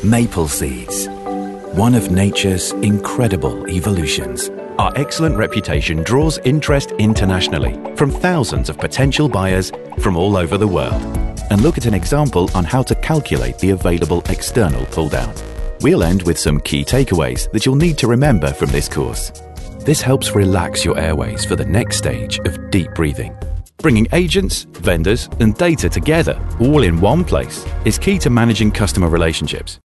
Maple seeds, one of nature's incredible evolutions. Our excellent reputation draws interest internationally from thousands of potential buyers from all over the world. And look at an example on how to calculate the available external pull-down. We'll end with some key takeaways that you'll need to remember from this course. This helps relax your airways for the next stage of deep breathing. Bringing agents, vendors, and data together all in one place is key to managing customer relationships.